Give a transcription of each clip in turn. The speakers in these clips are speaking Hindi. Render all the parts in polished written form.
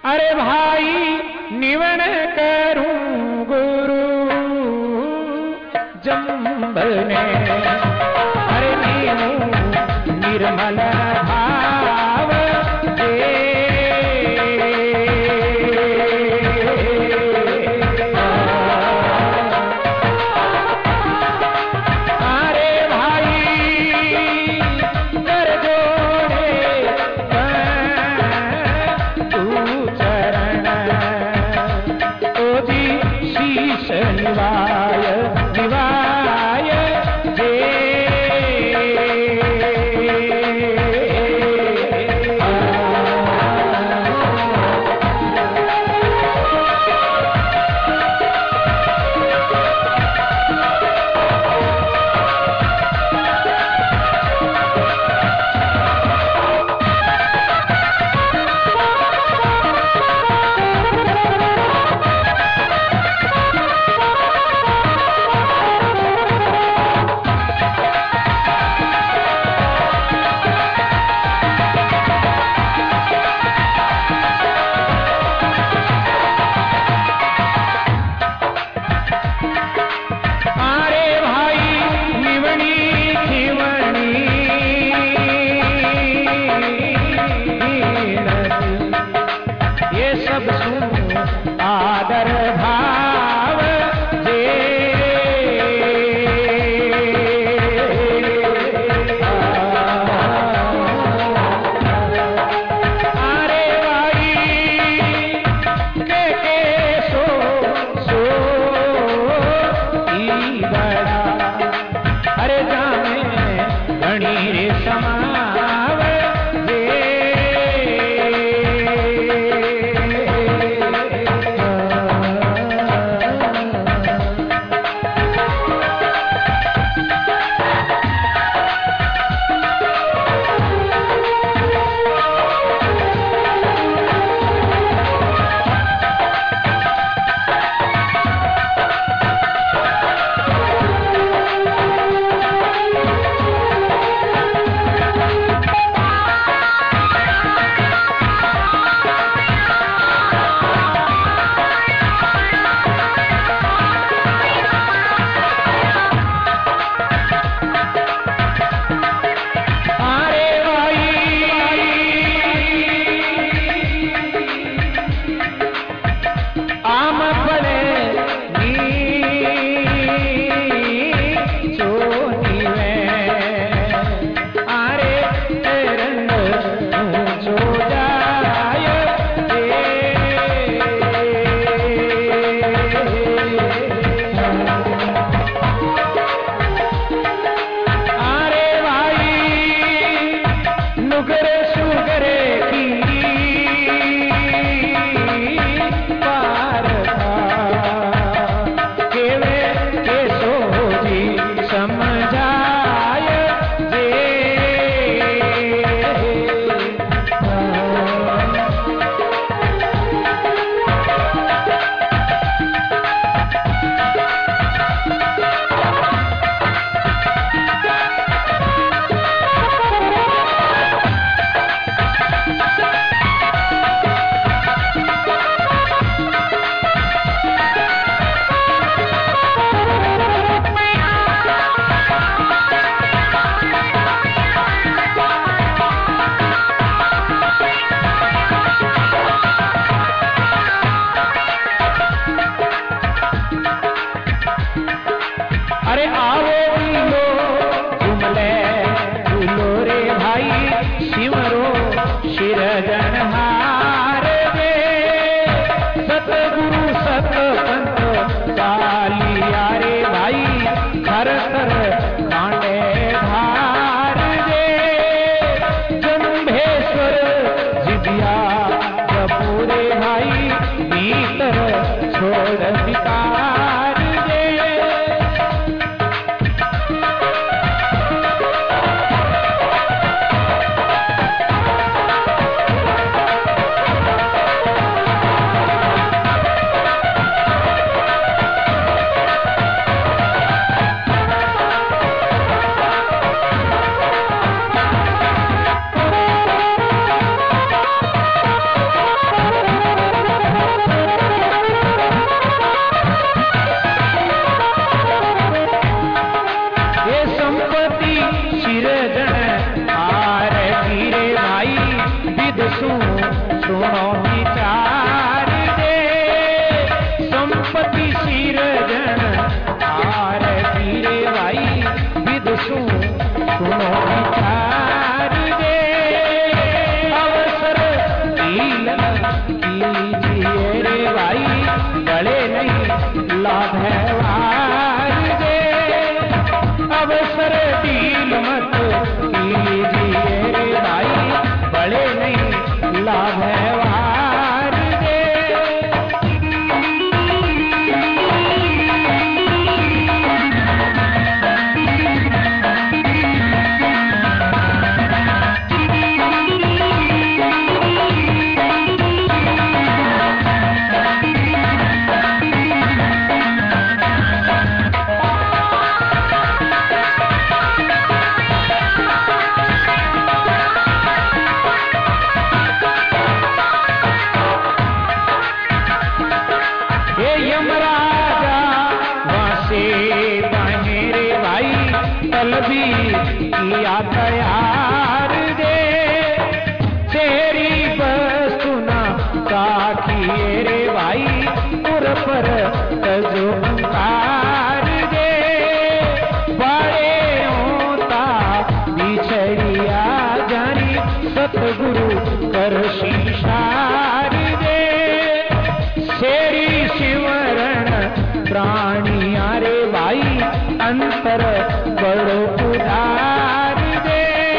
अरे भाई निवण करूं गुरु जम्बने, अरे नीमू निर्मल भाव जे। सुनो विचार दे संपत्ति सिरजन आर गिरे भाई विदसु सुनो विचार दे अवसर कीलन कीजिए रे भाई गले नहीं लाभ है वार दे अवसर डील मत कीजिए रे भाई बड़े नहीं लाभ है वार दे किया तैयार दे तेरी वस्तु न साखिए रे भाई पुर पर तजो कार दे बड़े होता बिछड़िया जानी सतगुरु कर शीशार दे शेरी शिवरण प्राणिया रे भाई अंतर बड़ो उदार दे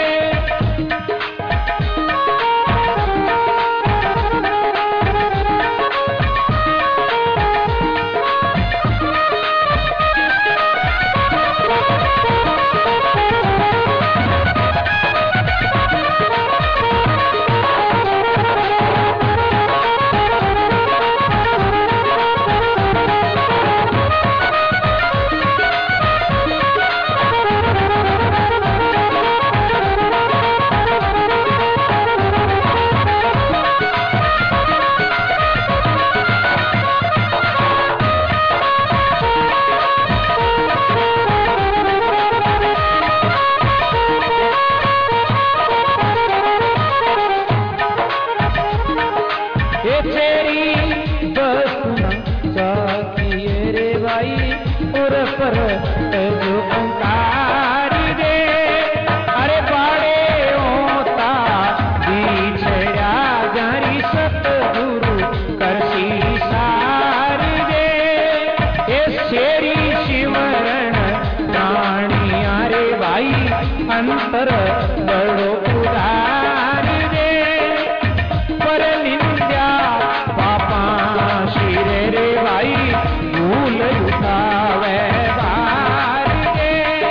अंतर बड़ो उदार दे पर निंद्या पापा शिरे रे भाई भूल उठावे बार दे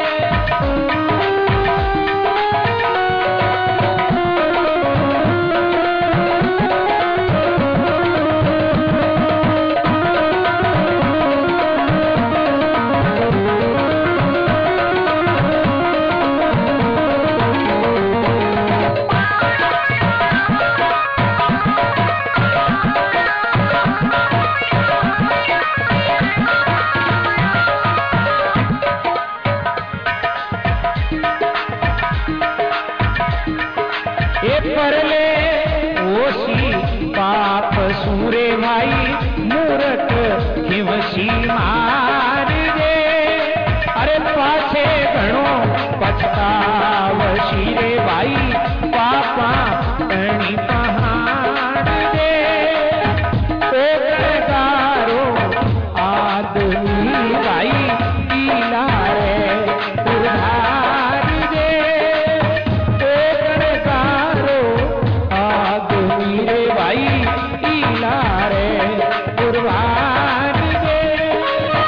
परले ओसी पाप सूरे भाई मूरत हिवसी मार दे अरे पाछे घणो पछतावशी रे भाई पापा गणी पहाड़ दे ओकड़गारो आदमी भाई पीला रे उधार दे भाई इला रे कुर्बान दे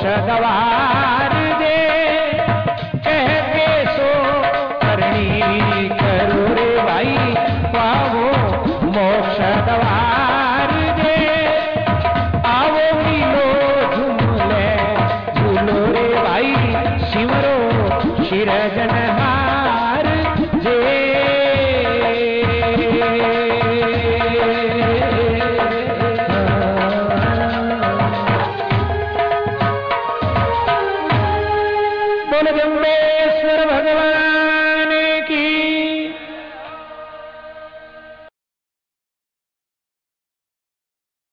गवा